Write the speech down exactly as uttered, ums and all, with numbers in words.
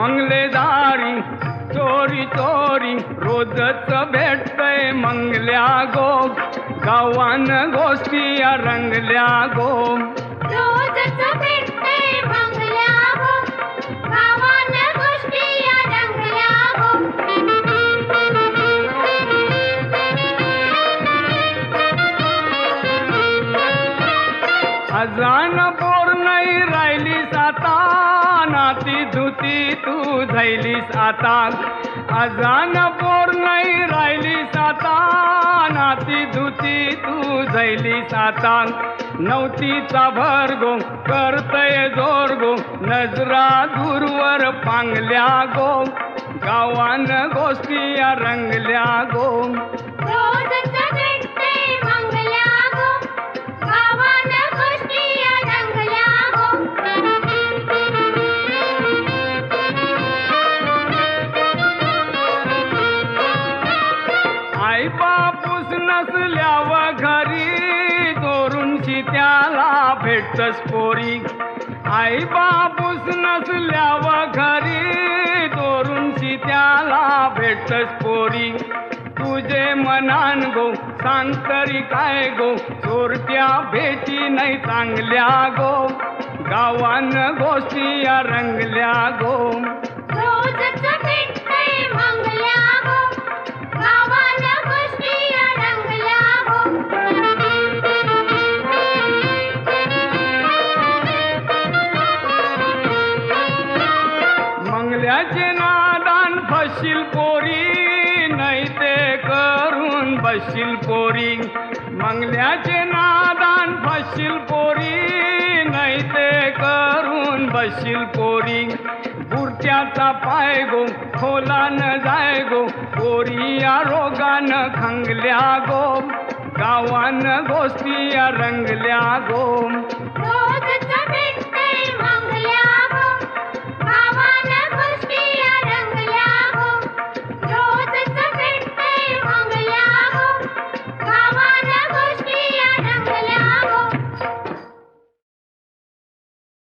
मंगलेदारी चोरी चोरी रोजच भेटतय मंगल्या गो गावान गोष्टी या रंगल्या गो रोजच भेटते मंगल्या गो गावान गोष्टी या रंगल्या गो अजान पोर नाही राहिलीस आता नाती धुती तू झैलीस आता अजान पोर नाही राहिलीस आता नाती धुती तू झैलीस आता नवतीचा भरगो करतय जोर गो नजरा दूरवर पांगल्या गो गावान गोष्टी या रंगल्या गो रोजच भेटते मंगल्या गो गावान गोष्टी या रंगल्या गो आई बापूस नसल्याव घरी चोरूनशी त्याला भेटतस पोरी आई बापूस नसल्याव घरी चोरूनशी त्याला भेटतस पोरी तुझे मनान गो सांग तरी काय गो चोरट्या भेटी नाही चांगल्या गो गावान गोष्टी या रंगल्या गो रोजच भेटते मंगल्या गो गावान गोष्टी या रंगल्या गो मंगल्याचे नादान फशील पोरी नाही ते करून बसशील पोरी मंगल्याचे नादान फशील पोरी नाही ते करून बसशील पोरी बुरट्याचा पाय गो खोलान जाय गो पोरी या रोगान खंगल्या गो गावान गोष्टी या रंगल्या गो रोजच भेटते